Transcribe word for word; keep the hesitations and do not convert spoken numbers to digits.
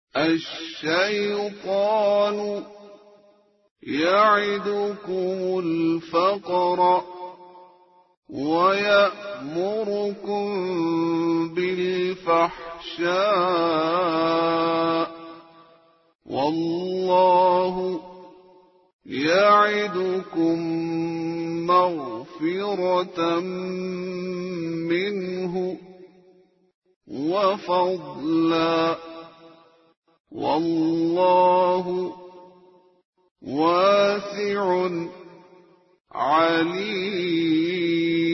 الشيطان يعدكم الفقر ويأمركم بالفحشاء والله يعدكم مغفرة منه وفضلا والله واسع عليم.